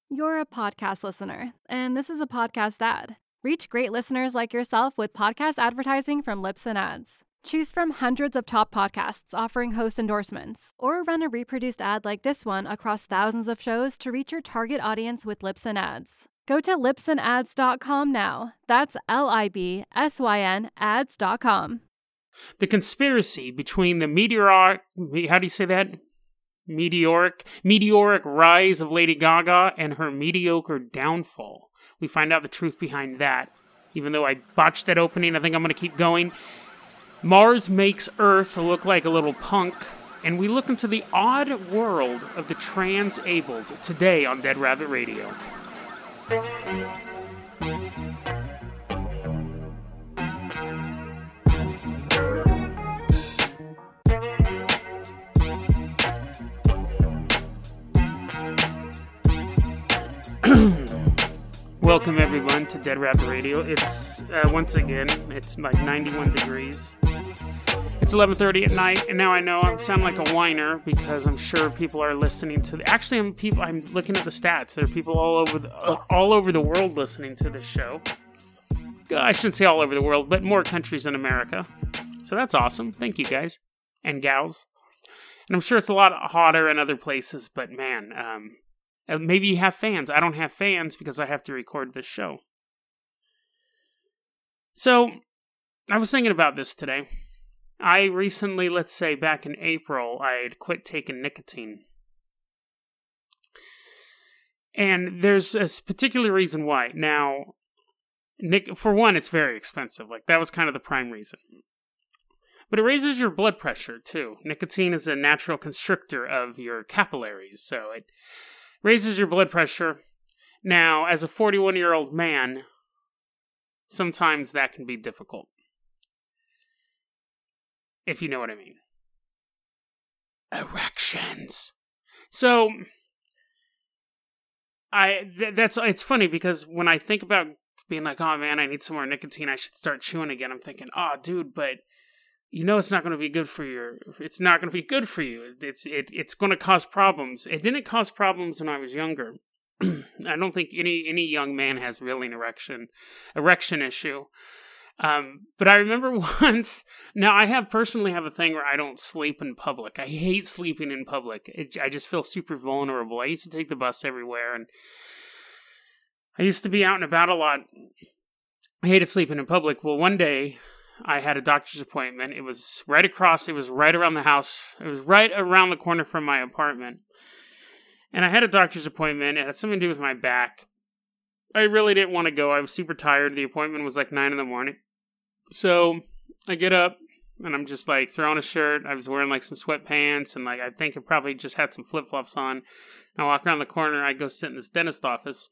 You're a podcast listener, and this is a podcast ad. Reach great listeners like yourself with podcast advertising from Libsyn Ads. Choose from hundreds of top podcasts offering host endorsements, or run a reproduced ad like this one across thousands of shows to reach your target audience with Libsyn Ads. Go to libsynads.com now. That's LIBSYN ads.com. The conspiracy between the meteoric rise of Lady Gaga and her mediocre downfall. We find out the truth behind that. Even though I botched that opening, I think I'm going to keep going. Mars makes Earth look like a little punk, and we look into the odd world of the trans-abled today on Dead Rabbit Radio. Welcome everyone to Dead Rabbit Radio. It's once again, it's like 91 degrees. It's 11:30 at night, and now I know I sound like a whiner because I'm sure people are listening to. Actually, I'm looking at the stats. There are people all over the world listening to this show. I shouldn't say all over the world, but more countries than America. So that's awesome. Thank you guys and gals. And I'm sure it's a lot hotter in other places, but man, maybe you have fans. I don't have fans because I have to record this show. So, I was thinking about this today. I recently, let's say back in April, I had quit taking nicotine. And there's a particular reason why. Now, for one, it's very expensive. Like, that was kind of the prime reason. But it raises your blood pressure, too. Nicotine is a natural constrictor of your capillaries, so it raises your blood pressure. Now, as a 41-year-old man, sometimes that can be difficult. If you know what I mean. Erections. So, it's funny because when I think about being like, oh man, I need some more nicotine, I should start chewing again, I'm thinking, oh dude, but you know it's not going to be good for you. It's not going to be good for you. It's going to cause problems. It didn't cause problems when I was younger. I don't think any young man has really an erection issue. But I remember once. Now I personally have a thing where I don't sleep in public. I hate sleeping in public. I just feel super vulnerable. I used to take the bus everywhere, and I used to be out and about a lot. I hated sleeping in public. Well, one day I had a doctor's appointment. It was right around the house. It was right around the corner from my apartment. And I had a doctor's appointment. It had something to do with my back. I really didn't want to go. I was super tired. The appointment was like 9 a.m. So I get up and I'm just like throwing a shirt. I was wearing like some sweatpants and like I think I probably just had some flip-flops on. I walk around the corner. I go sit in this dentist office.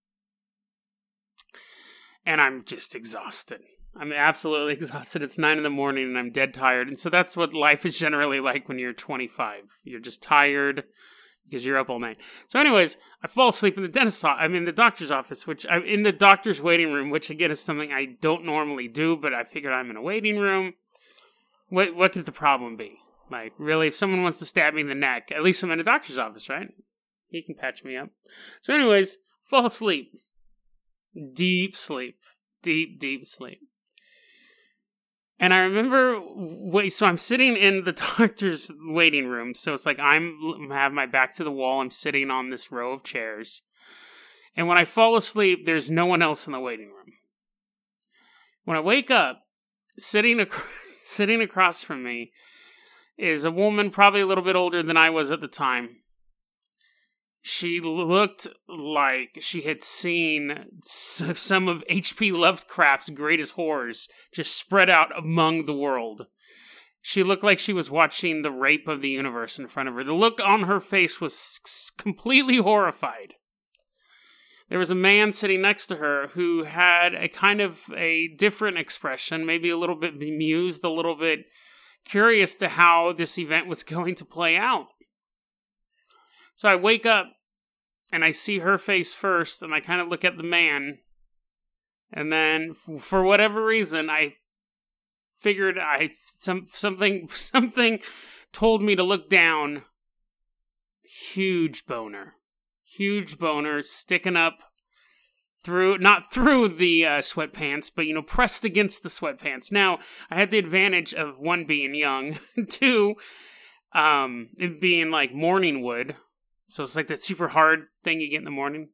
And I'm just exhausted. I'm absolutely exhausted. It's 9 a.m. and I'm dead tired. And so that's what life is generally like when you're 25. You're just tired because you're up all night. So anyways, I fall asleep in the doctor's office, I'm in the doctor's waiting room, which again is something I don't normally do, but I figured I'm in a waiting room. What could the problem be? Like, really, if someone wants to stab me in the neck, at least I'm in a doctor's office, right? He can patch me up. So anyways, fall asleep. Deep sleep. Deep sleep. And I remember, so I'm sitting in the doctor's waiting room. So it's like I have my back to the wall. I'm sitting on this row of chairs. And when I fall asleep, there's no one else in the waiting room. When I wake up, sitting across from me is a woman probably a little bit older than I was at the time. She looked like she had seen some of H.P. Lovecraft's greatest horrors just spread out among the world. She looked like she was watching the rape of the universe in front of her. The look on her face was completely horrified. There was a man sitting next to her who had a kind of a different expression, maybe a little bit bemused, a little bit curious to how this event was going to play out. So I wake up, and I see her face first, and I kind of look at the man, and then, for whatever reason, I figured something told me to look down. Huge boner. huge boner sticking up not through the sweatpants, but, pressed against the sweatpants. Now, I had the advantage of, one, being young, two, it being like morning wood. So it's like that super hard thing you get in the morning.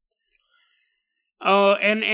Oh, and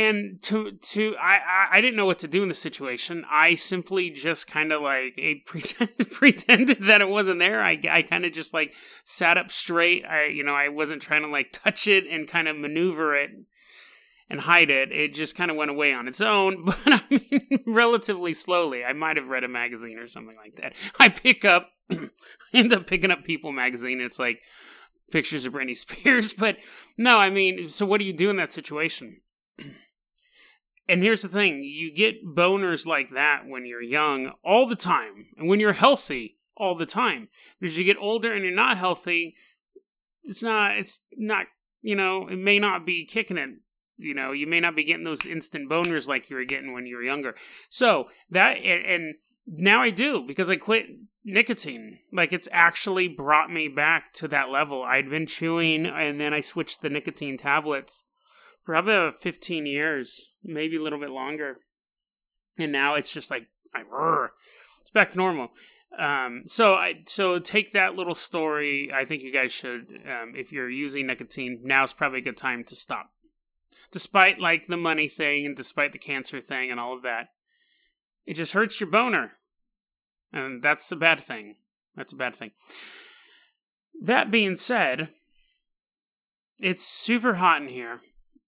I didn't know what to do in the situation. I simply just kind of like pretended that it wasn't there. I kind of just like sat up straight. I wasn't trying to like touch it and kind of maneuver it and hide it. It just kind of went away on its own, but I mean, relatively slowly. I might have read a magazine or something like that. I end up picking up People magazine. It's like pictures of Britney Spears, but no, I mean, so what do you do in that situation? And here's the thing, you get boners like that when you're young all the time, and when you're healthy all the time. Because you get older and you're not healthy, it's not, it may not be kicking it. You may not be getting those instant boners like you were getting when you were younger. So that, and now I do, because I quit nicotine. Like, it's actually brought me back to that level. I'd been chewing, and then I switched the nicotine tablets for probably 15 years, maybe a little bit longer. And now it's just like, it's back to normal. So take that little story. I think you guys should, if you're using nicotine, now's probably a good time to stop. Despite like the money thing and despite the cancer thing and all of that, it just hurts your boner. And that's a bad thing. That's a bad thing. That being said, it's super hot in here.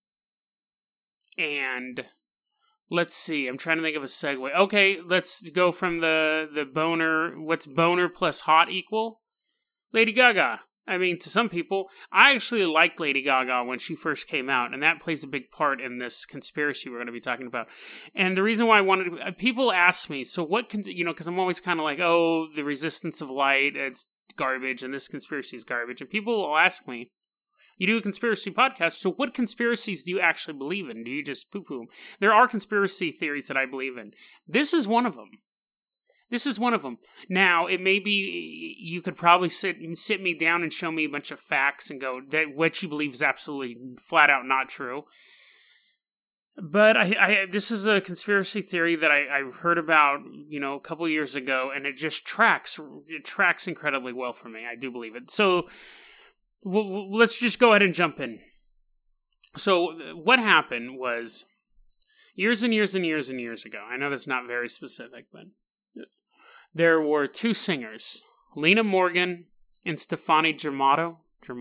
And let's see. I'm trying to think of a segue. Okay, let's go from the boner. What's boner plus hot equal? Lady Gaga. I mean, to some people, I actually liked Lady Gaga when she first came out, and that plays a big part in this conspiracy we're going to be talking about. And the reason why I wanted to, people ask me, so what can, because I'm always kind of like, oh, the resistance of light, it's garbage, and this conspiracy is garbage. And people will ask me, you do a conspiracy podcast, so what conspiracies do you actually believe in? Do you just poo-poo them? There are conspiracy theories that I believe in. This is one of them. Now, it may be, you could probably sit me down and show me a bunch of facts and go, that what you believe is absolutely flat out not true. But this is a conspiracy theory that I heard about, a couple of years ago, and it just tracks incredibly well for me. I do believe it. So, let's just go ahead and jump in. So, what happened was, years and years and years and years ago, I know that's not very specific, but there were two singers, Lena Morgan and Stefani Germano.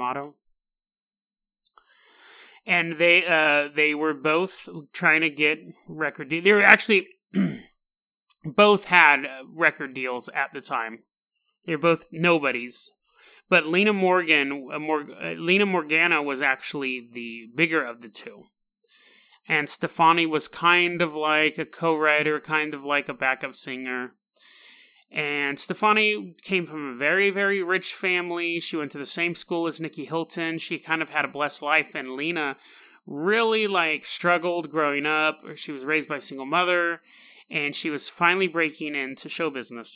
And they were both trying to get record deals. They were actually both had record deals at the time. They were both nobodies. But Lena Morgana was actually the bigger of the two. And Stefani was kind of like a co-writer, kind of like a backup singer. And Stefani came from a very, very rich family. She went to the same school as Nikki Hilton. She kind of had a blessed life. And Lena really struggled growing up. She was raised by a single mother. And she was finally breaking into show business.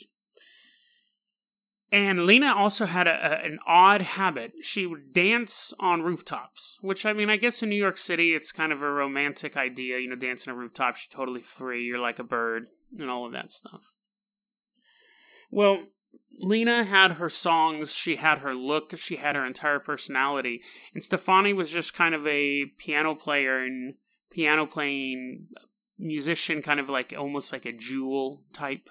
And Lena also had an odd habit. She would dance on rooftops, which, I mean, I guess in New York City, it's kind of a romantic idea. Dancing on rooftops, you're totally free. You're like a bird and all of that stuff. Well, Lena had her songs, she had her look, she had her entire personality. And Stefani was just kind of a piano player and piano playing musician, kind of like almost like a Jewel type.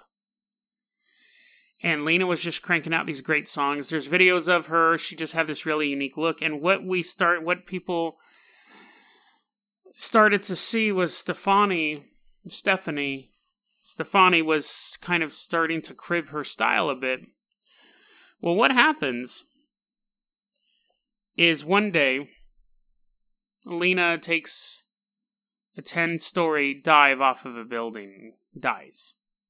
And Lena was just cranking out these great songs. There's videos of her. She just had this really unique look. And what people started to see was Stefani was kind of starting to crib her style a bit. Well, what happens is one day, Lena takes a 10-story dive off of a building, dies.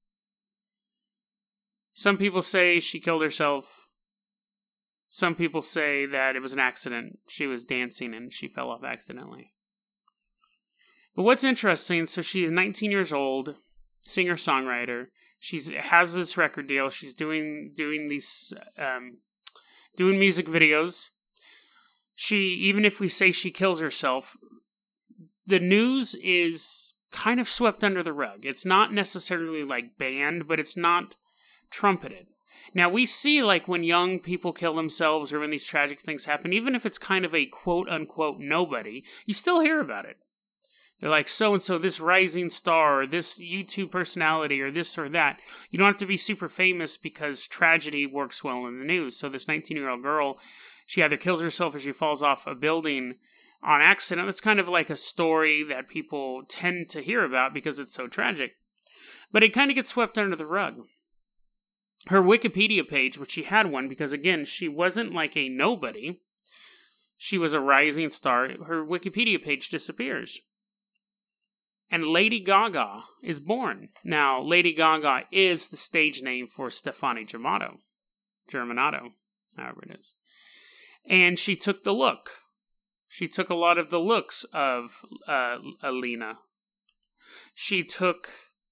Some people say she killed herself. Some people say that it was an accident. She was dancing and she fell off accidentally. But what's interesting, so she is 19 years old, singer-songwriter. She has this record deal. She's doing these, doing music videos. even if we say she kills herself, the news is kind of swept under the rug. It's not necessarily like banned, but it's not trumpeted. Now, we see, like, when young people kill themselves or when these tragic things happen, even if it's kind of a quote-unquote nobody, you still hear about it. They're like, so-and-so, this rising star, or this YouTube personality, or this or that. You don't have to be super famous because tragedy works well in the news. So this 19-year-old girl, she either kills herself or she falls off a building on accident. It's kind of like a story that people tend to hear about because it's so tragic. But it kind of gets swept under the rug. Her Wikipedia page, which she had one, because again, she wasn't like a nobody. She was a rising star. Her Wikipedia page disappears. And Lady Gaga is born. Now, Lady Gaga is the stage name for Stefani Germanato, however it is. And she took the look. She took a lot of the looks of Alina. She took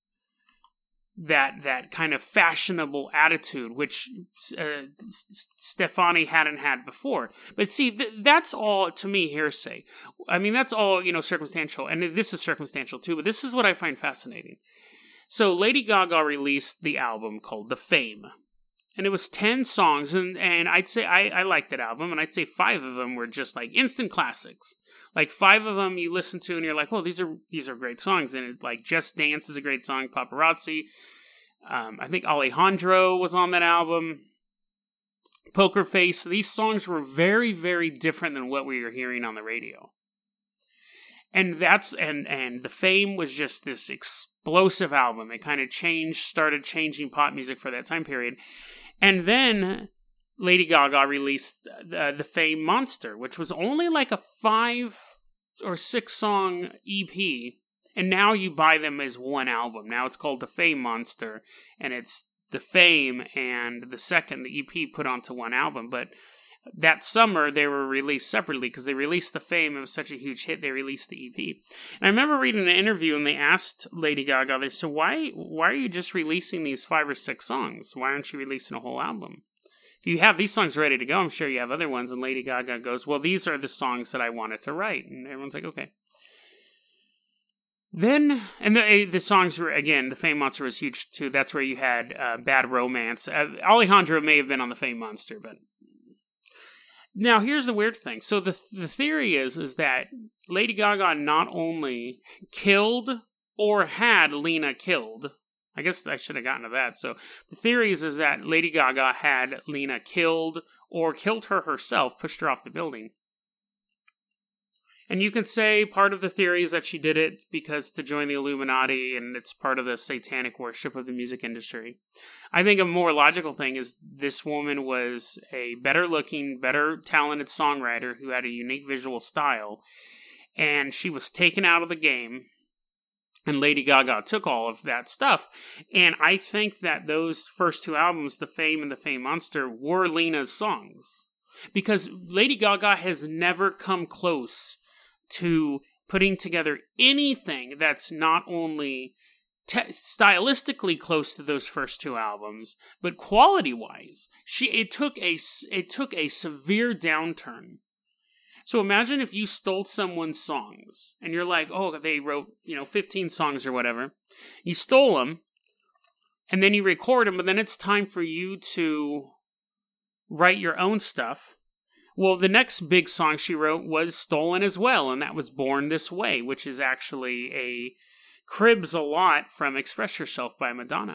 that kind of fashionable attitude, which Stefani hadn't had before. But see, that's all, to me, hearsay. I mean, that's all, circumstantial. And this is circumstantial, too. But this is what I find fascinating. So Lady Gaga released the album called The Fame. And it was 10 songs. And I'd say I liked that album. And I'd say 5 of them were just like instant classics. Like 5 of them you listen to and you're like, well, these are great songs. And it, like Just Dance is a great song. Paparazzi. I think Alejandro was on that album. Poker Face. These songs were very, very different than what we were hearing on the radio. And and The Fame was just this explosive album. It kind of started changing pop music for that time period. And then Lady Gaga released the Fame Monster, which was only like a 5 or 6 song EP. And now you buy them as one album. Now it's called The Fame Monster, and it's The Fame and the EP put onto one album. But that summer, they were released separately because they released The Fame. It was such a huge hit, they released the EP. And I remember reading an interview, and they asked Lady Gaga, they said, why are you just releasing these 5 or 6 songs? Why aren't you releasing a whole album? If you have these songs ready to go, I'm sure you have other ones. And Lady Gaga goes, well, these are the songs that I wanted to write. And everyone's like, okay. Then, and the songs were, again, The Fame Monster was huge too. That's where you had Bad Romance. Alejandro may have been on The Fame Monster, but... Now, here's the weird thing. So the theory is that Lady Gaga not only killed or had Lena killed. I guess I should have gotten to that. So the theory is that Lady Gaga had Lena killed or killed her herself, pushed her off the building. And you can say part of the theory is that she did it because to join the Illuminati and it's part of the satanic worship of the music industry. I think a more logical thing is this woman was a better looking, better talented songwriter who had a unique visual style. And she was taken out of the game. And Lady Gaga took all of that stuff. And I think that those first 2 albums, The Fame and The Fame Monster, were Lena's songs. Because Lady Gaga has never come close to putting together anything that's not only stylistically close to those first 2 albums, but quality-wise, it took a severe downturn. So imagine if you stole someone's songs, and you're like, oh, they wrote 15 songs or whatever. You stole them, and then you record them, but then it's time for you to write your own stuff. Well, the next big song she wrote was stolen as well, and that was Born This Way, which is actually cribs a lot from Express Yourself by Madonna.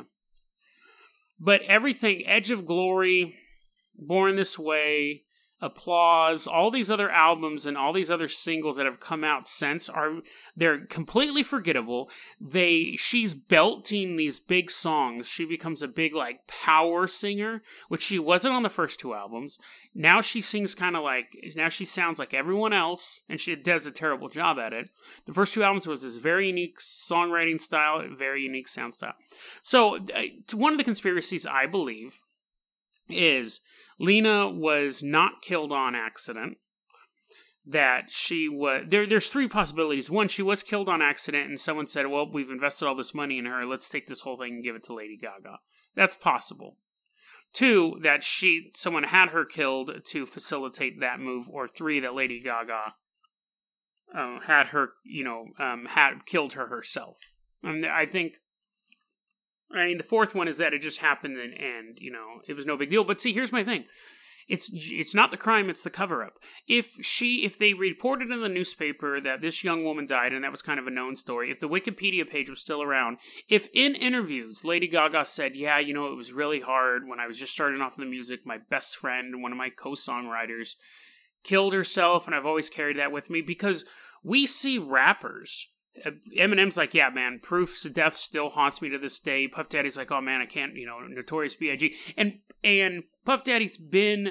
But everything, Edge of Glory, Born This Way, Applause, all these other albums and all these other singles that have come out since they're completely forgettable. She's belting these big songs. She becomes a big power singer, which she wasn't on the first 2 albums. Now she sings now she sounds like everyone else, and she does a terrible job at it. The first 2 albums was this very unique songwriting style, very unique sound style. So one of the conspiracies I believe is Lena was not killed on accident. That she was... There's 3 possibilities. One, she was killed on accident and someone said, well, we've invested all this money in her. Let's take this whole thing and give it to Lady Gaga. That's possible. 2, that someone had her killed to facilitate that move, or 3, that Lady Gaga had her, had killed her herself. And I mean, the 4th one is that it just happened and it was no big deal. But see, here's my thing. It's not the crime, it's the cover-up. If they reported in the newspaper that this young woman died, and that was kind of a known story, if the Wikipedia page was still around, if in interviews Lady Gaga said, yeah, it was really hard when I was just starting off in the music, my best friend, one of my co-songwriters, killed herself, and I've always carried that with me, because we see rappers. Eminem's like, yeah, man, Proof's death still haunts me to this day. Puff Daddy's like, oh man, I can't, Notorious B.I.G. And Puff Daddy's been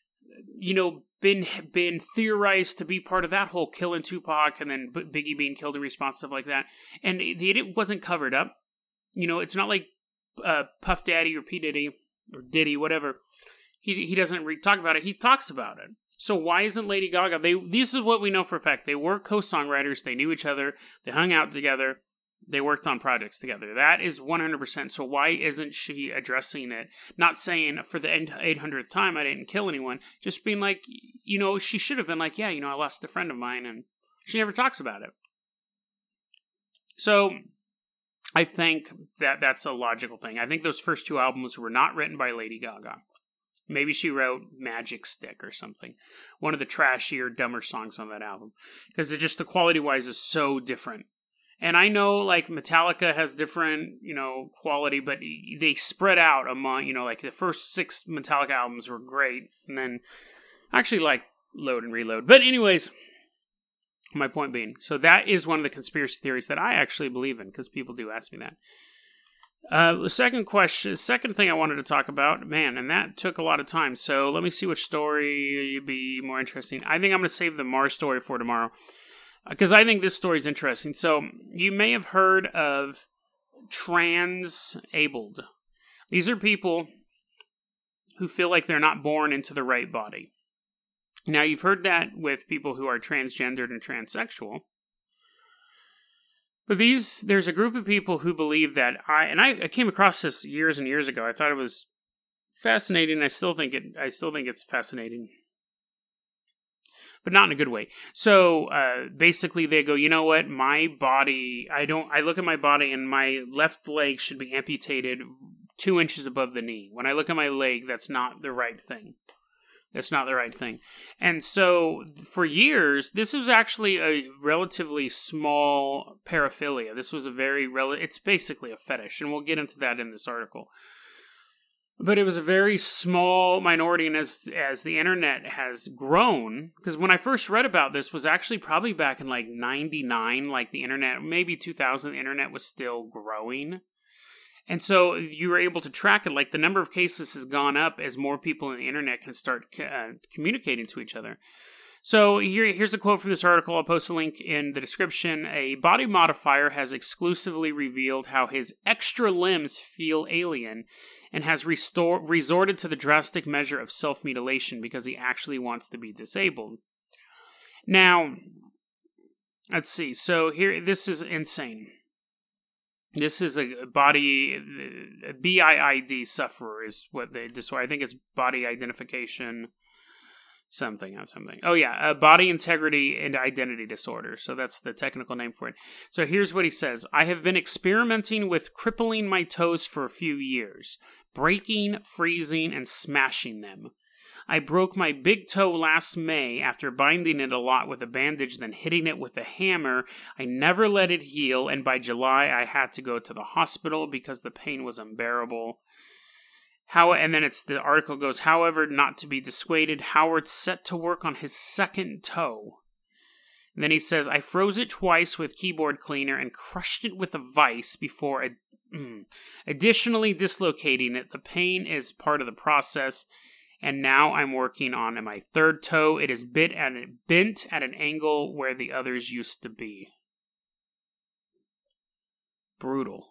theorized to be part of that whole killing Tupac and then Biggie being killed in response, stuff like that. And it wasn't covered up. It's not like Puff Daddy or P. Diddy or Diddy, whatever. He doesn't talk about it. He talks about it. So why isn't Lady Gaga? This is what we know for a fact. They were co-songwriters. They knew each other. They hung out together. They worked on projects together. That is 100%. So why isn't she addressing it? Not saying for the 800th time I didn't kill anyone. Just being like, she should have been like, yeah, I lost a friend of mine. And she never talks about it. So I think that's a logical thing. I think those first 2 albums were not written by Lady Gaga. Maybe she wrote Magic Stick or something. One of the trashier, dumber songs on that album. Because the quality-wise is so different. And I know, like, Metallica has different, quality, but they spread out among, like, the first 6 Metallica albums were great. And then, I actually like Load and Reload. But anyways, my point being, so that is one of the conspiracy theories that I actually believe in, because people do ask me that. The second thing I wanted to talk about, man, and that took a lot of time, so let me see which story would be more interesting. I think I'm going to save the Mars story for tomorrow, because I think this story is interesting. So, you may have heard of transabled. These are people who feel like they're not born into the right body. Now, you've heard that with people who are transgendered and transsexual. But there's a group of people who believe that I came across this years and years ago. I thought it was fascinating. I still think it's fascinating, but not in a good way. So basically, they go, you know what? My body, I look at my body, and my left leg should be amputated 2 inches above the knee. When I look at my leg, that's not the right thing. That's not the right thing. And so, for years, this was actually a relatively small paraphilia. This was it's basically a fetish, and we'll get into that in this article. But it was a very small minority, and as the internet has grown, because when I first read about this was actually probably back in like 99, like the internet, maybe 2000, the internet was still growing. And so you were able to track it, like the number of cases has gone up as more people on the internet can start communicating to each other. So here's a quote from this article. I'll post a link in the description. A body modifier has exclusively revealed how his extra limbs feel alien and has resorted to the drastic measure of self-mutilation because he actually wants to be disabled. Now, let's see. So this is insane. This is a BIID sufferer is what they disorder. I think it's body identification something. Oh yeah, body integrity and identity disorder. So that's the technical name for it. So here's what he says. I have been experimenting with crippling my toes for a few years, breaking, freezing, and smashing them. I broke my big toe last May after binding it a lot with a bandage, then hitting it with a hammer. I never let it heal, and by July I had to go to the hospital because the pain was unbearable. And then the article goes, however, not to be dissuaded, Howard set to work on his second toe. And then he says, I froze it twice with keyboard cleaner and crushed it with a vice before additionally dislocating it. The pain is part of the process. And now I'm working on my third toe. It is bent at an angle where the others used to be. Brutal.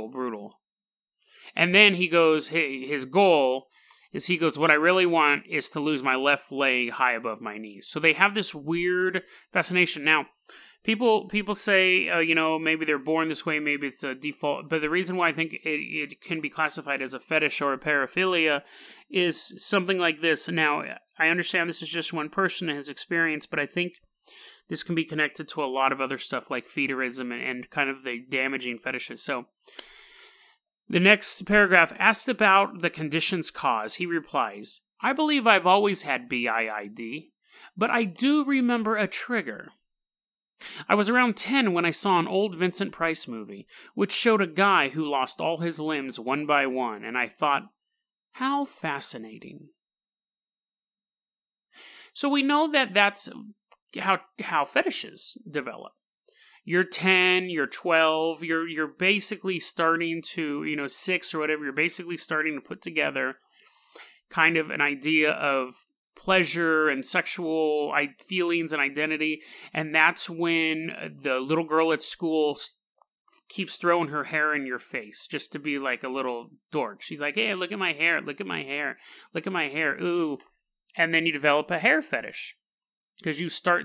And then he goes, his goal is what I really want is to lose my left leg high above my knees. So they have this weird fascination. Now, People say, maybe they're born this way, maybe it's a default. But the reason why I think it can be classified as a fetish or a paraphilia is something like this. Now, I understand this is just one person and his experience, but I think this can be connected to a lot of other stuff like feederism and kind of the damaging fetishes. So, the next paragraph, asked about the condition's cause, he replies, I believe I've always had BIID, but I do remember a trigger. I was around 10 when I saw an old Vincent Price movie, which showed a guy who lost all his limbs one by one, and I thought, how fascinating. So we know that that's how fetishes develop. You're 10, you're 12, you're basically starting to, 6 or whatever, you're basically starting to put together kind of an idea of pleasure and sexual feelings and identity, and that's when the little girl at school keeps throwing her hair in your face just to be like a little dork. She's like, hey, look at my hair, look at my hair, look at my hair, ooh. And then you develop a hair fetish because you start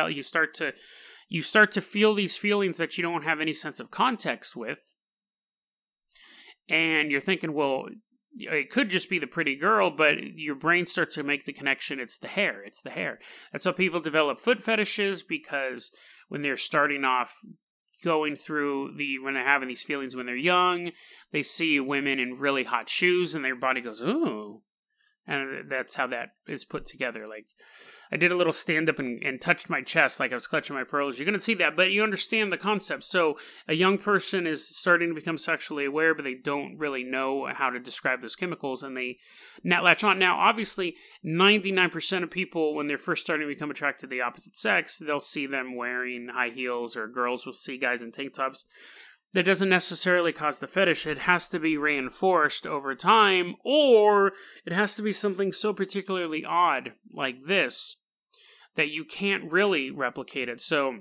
to feel these feelings that you don't have any sense of context with, and you're thinking, well, it could just be the pretty girl, but your brain starts to make the connection. It's the hair. That's how people develop foot fetishes, because when they're starting off when they're having these feelings when they're young, they see women in really hot shoes and their body goes, ooh. And that's how that is put together. Like, I did a little stand-up and touched my chest like I was clutching my pearls. You're going to see that, but you understand the concept. So a young person is starting to become sexually aware, but they don't really know how to describe those chemicals, and they latch on. Now, obviously, 99% of people, when they're first starting to become attracted to the opposite sex, they'll see them wearing high heels, or girls will see guys in tank tops. That doesn't necessarily cause the fetish. It has to be reinforced over time, or it has to be something so particularly odd like this that you can't really replicate it. So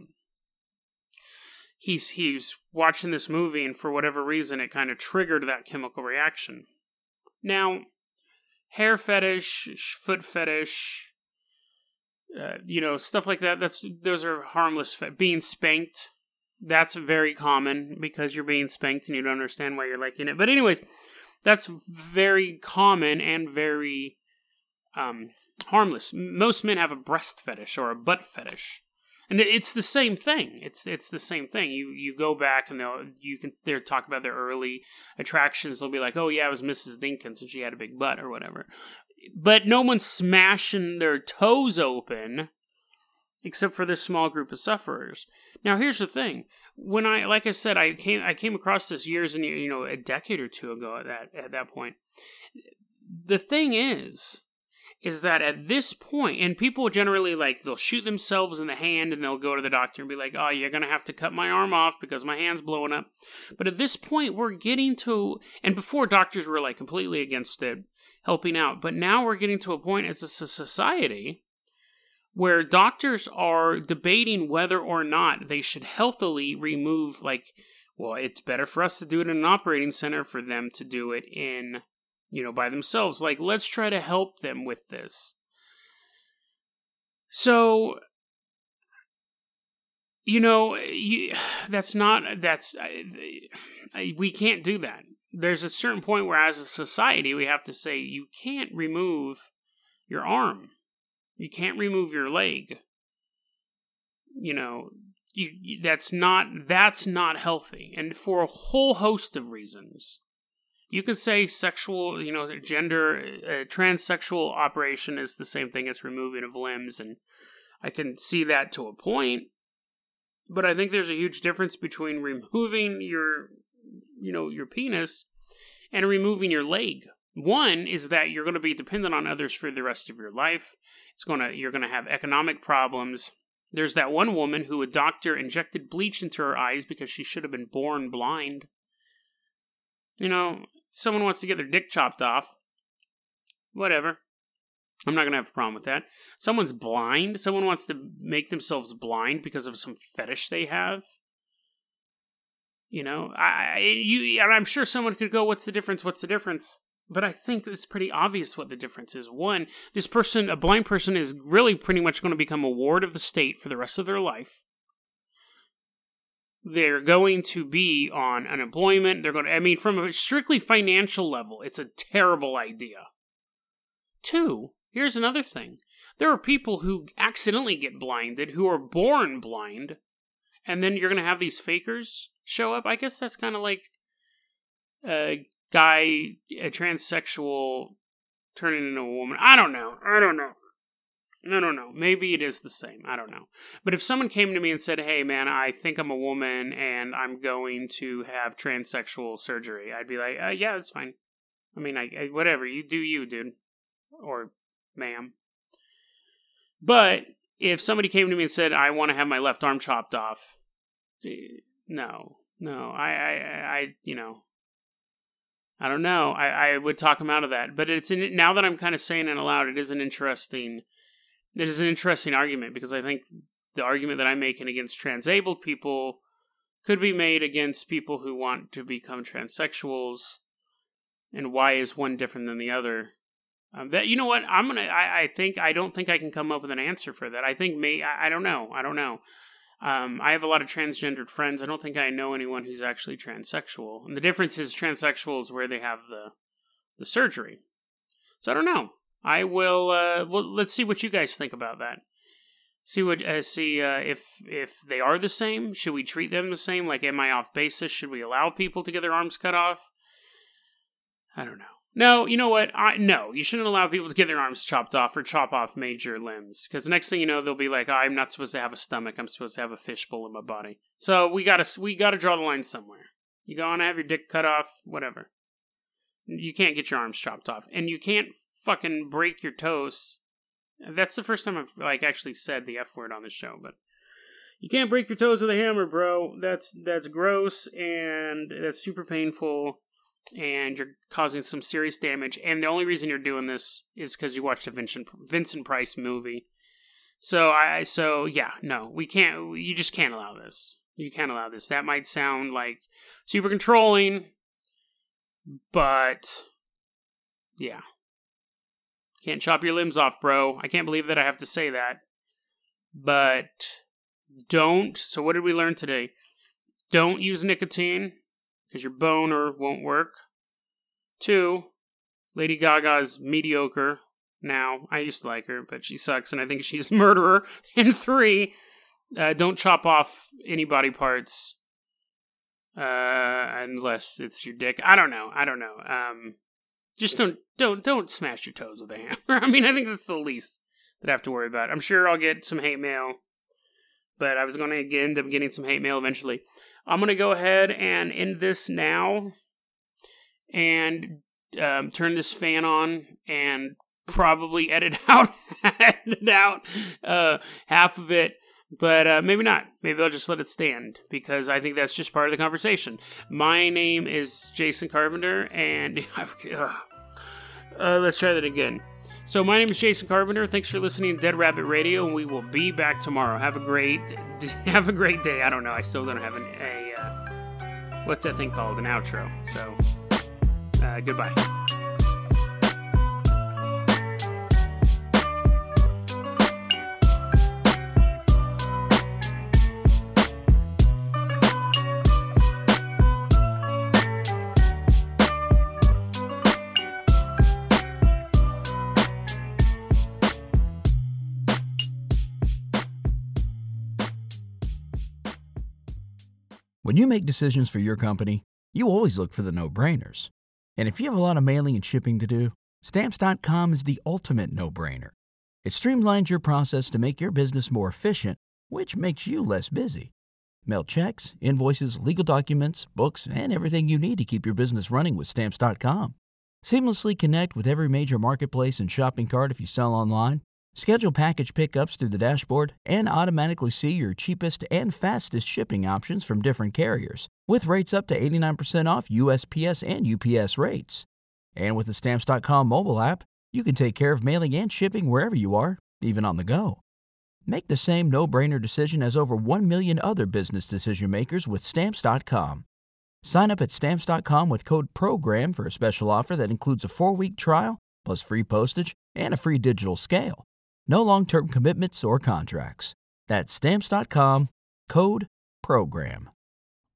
he's watching this movie, and for whatever reason, it kind of triggered that chemical reaction. Now, hair fetish, foot fetish, stuff like that. Those are harmless. Being spanked. That's very common because you're being spanked and you don't understand why you're liking it. But anyways, that's very common and very harmless. Most men have a breast fetish or a butt fetish. And it's the same thing. It's the same thing. You go back and they'll talk about their early attractions. They'll be like, oh yeah, it was Mrs. Dinkins and she had a big butt or whatever. But no one's smashing their toes open except for this small group of sufferers. Now, here's the thing. When I came across this years and a decade or two ago at that point. The thing is that at this point, and people generally they'll shoot themselves in the hand and they'll go to the doctor and be like, oh, you're going to have to cut my arm off because my hand's blowing up. But at this point, we're getting to, and before doctors were completely against it, helping out. But now we're getting to a point as a society where doctors are debating whether or not they should healthily remove, it's better for us to do it in an operating center for them to do it in, by themselves. Let's try to help them with this. So, we can't do that. There's a certain point where as a society, we have to say, you can't remove your arm. You can't remove your leg. That's not healthy. And for a whole host of reasons. You could say sexual, gender, transsexual operation is the same thing as removing of limbs, and I can see that to a point. But I think there's a huge difference between removing your penis and removing your leg. One is that you're going to be dependent on others for the rest of your life. You're going to have economic problems. There's that one woman who a doctor injected bleach into her eyes because she should have been born blind. Someone wants to get their dick chopped off. Whatever. I'm not going to have a problem with that. Someone's blind. Someone wants to make themselves blind because of some fetish they have. I'm sure someone could go, what's the difference? But I think it's pretty obvious what the difference is. One, a blind person is really pretty much going to become a ward of the state for the rest of their life. they're going to be on unemployment. They're going to, I mean, from a strictly financial level, it's a terrible idea. 2, here's another thing. There are people who accidentally get blinded, who are born blind, and then you're going to have these fakers show up. I guess that's kind of like a transsexual turning into a woman. I don't know. Maybe it is the same. I don't know. But if someone came to me and said, hey, man, I think I'm a woman and I'm going to have transsexual surgery, I'd be like, yeah, that's fine. I mean, whatever. You do you, dude. Or ma'am. But if somebody came to me and said, I want to have my left arm chopped off, no, I don't know. I would talk him out of that. But now that I'm kind of saying it aloud, it is an interesting argument, because I think the argument that I'm making against transabled people could be made against people who want to become transsexuals. And why is one different than the other? You know what? I don't think I can come up with an answer for that. I think I don't know. I have a lot of transgendered friends. I don't think I know anyone who's actually transsexual. And the difference is transsexual is where they have the surgery. So I don't know. I will. Well, let's see what you guys think about that. See if they are the same. Should we treat them the same? Like, am I off basis? Should we allow people to get their arms cut off? I don't know. No, you know what? No, you shouldn't allow people to get their arms chopped off or chop off major limbs. Because the next thing you know, they'll be like, I'm not supposed to have a stomach. I'm supposed to have a fishbowl in my body. So we gotta draw the line somewhere. You go on to have your dick cut off, whatever. You can't get your arms chopped off. And you can't fucking break your toes. That's the first time I've actually said the F word on this show, but you can't break your toes with a hammer, bro. That's gross, and that's super painful. And you're causing some serious damage. And the only reason you're doing this is because you watched a Vincent Price movie. So yeah, no, we can't. You just can't allow this. You can't allow this. That might sound like super controlling, but yeah, can't chop your limbs off, bro. I can't believe that I have to say that, but don't. So what did we learn today? Don't use nicotine, because your boner won't work. 2, Lady Gaga's mediocre now. I used to like her, but she sucks, and I think she's a murderer. And 3, don't chop off any body parts, unless it's your dick. I don't know. Just don't smash your toes with a hammer. I mean, I think that's the least that I have to worry about. I'm sure I'll get some hate mail, but I was going to end up getting some hate mail eventually. I'm going to go ahead and end this now and turn this fan on and probably edit out half of it, but maybe not. Maybe I'll just let it stand, because I think that's just part of the conversation. My name is Jason Carpenter, and let's try that again. So my name is Jason Carpenter. Thanks for listening to Dead Rabbit Radio, and we will be back tomorrow. Have a great day. I don't know. I still don't have what's that thing called? An outro. So, goodbye. When you make decisions for your company, you always look for the no-brainers. And if you have a lot of mailing and shipping to do, Stamps.com is the ultimate no-brainer. It streamlines your process to make your business more efficient, which makes you less busy. Mail checks, invoices, legal documents, books, and everything you need to keep your business running with Stamps.com. Seamlessly connect with every major marketplace and shopping cart if you sell online. Schedule package pickups through the dashboard and automatically see your cheapest and fastest shipping options from different carriers, with rates up to 89% off USPS and UPS rates. And with the Stamps.com mobile app, you can take care of mailing and shipping wherever you are, even on the go. Make the same no-brainer decision as over 1 million other business decision makers with Stamps.com. Sign up at Stamps.com with code PROGRAM for a special offer that includes a 4-week trial, plus free postage and a free digital scale. No long-term commitments or contracts. That's Stamps.com, code PROGRAM.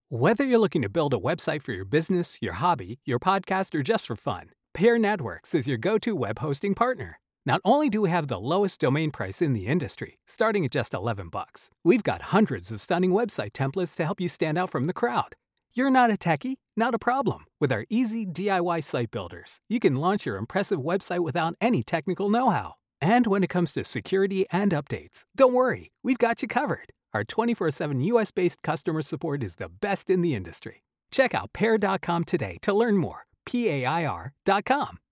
Whether you're looking to build a website for your business, your hobby, your podcast, or just for fun, Pair Networks is your go-to web hosting partner. Not only do we have the lowest domain price in the industry, starting at just $11, we've got hundreds of stunning website templates to help you stand out from the crowd. You're not a techie? Not a problem. With our easy DIY site builders, you can launch your impressive website without any technical know-how. And when it comes to security and updates, don't worry, we've got you covered. Our 24/7 US-based customer support is the best in the industry. Check out Pair.com today to learn more. PAIR.com.